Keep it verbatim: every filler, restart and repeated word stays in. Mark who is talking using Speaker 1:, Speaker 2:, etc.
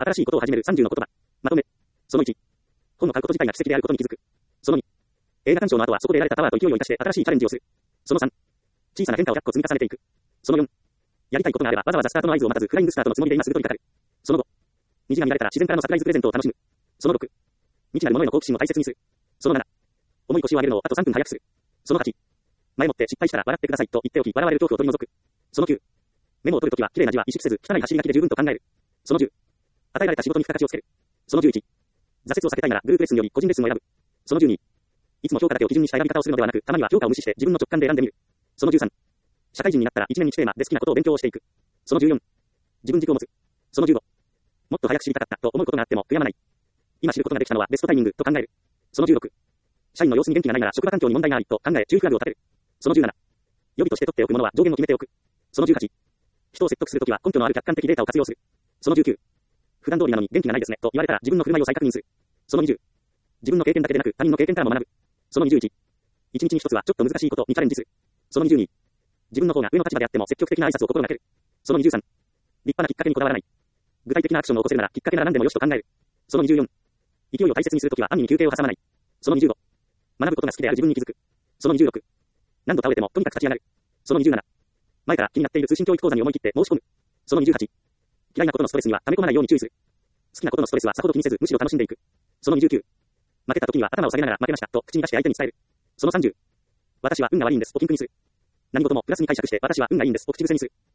Speaker 1: 新しいことを始めるさんじゅうの言葉。まとめ。そのいち。本を買うこと自体が奇跡であることに気づく。そのに。映画鑑賞の後はそこで得られたパワーと勢いを生かして新しいチャレンジをする。そのさん。小さな変化をひゃっこ積み重ねていく。そのよん。やりたいことがあればわざわざスタートの合図を待たずフライングスタートのつもりで今すぐ取り掛かる。そのご。虹が見られたら自然からのサプライズプレゼントを楽しむ。そのろく。未知なるものへの好奇心を大切にする。そのなな。重い腰を上げるのをあとさんぷん早くする。そのはち。前もって失敗したら笑ってくださいと言っておき笑われる恐怖を取り除く。そのきゅう。メモを取るときは綺麗な字は意識せず汚い走り書きで十分と考える。そのじゅう。与えられた仕事に付加価値をつける。そのじゅういち。挫折を避けたいならグループレッスンより個人レッスンを選ぶ。そのじゅうに。いつも評価だけを基準にした選び方をするのではなく、たまには評価を無視して自分の直感で選んでみる。そのじゅうさん。社会人になったらいちねんいちテーマで好きなことを勉強をしていく。そのじゅうよん。自分軸を持つ。そのじゅうご。もっと早く知りたかったと思うことがあっても悔やまない。今知ることができたのはベストタイミングと考える。そのじゅうろく。社員の様子に元気がないなら職場環境に問題がありと考え中フラグを立てる。そのじゅうなな。予備として取っておくものは上限を決めておく。そのじゅうはち。人を説得するときは根拠のある客観的データを活用する。そのじゅうきゅう。普段通りなのに元気がないですねと言われたら自分の振る舞いを再確認する。そのにじゅう。自分の経験だけでなく他人の経験からも学ぶ。そのにじゅういち。一日に一つはちょっと難しいことにチャレンジする。そのにじゅうに。自分の方が上の立場であっても積極的な挨拶を心がける。そのにじゅうさん。立派なきっかけにこだわらない。具体的なアクションを起こせるならきっかけなら何でもよしと考える。そのにじゅうよん。勢いを大切にするときは安易に休憩を挟まない。そのにじゅうご。学ぶことが好きである自分に気づく。そのにじゅうろく。何度倒れてもとにかく立ち上がる。そのにじゅうなな。前から気になっている通信教育講座に思い切って申し込む。そのにじゅうはち。嫌いなことのストレスには溜め込まないように注意する。好きなことのストレスはさほど気にせずむしろ楽しんでいく。そのにじゅうきゅう。負けた時には頭を下げながら負けましたと口に出して相手に伝える。そのさんじゅう。私は運が悪いんですをピンクにする。何事もプラスに解釈して私は運がいいんですを口癖にする。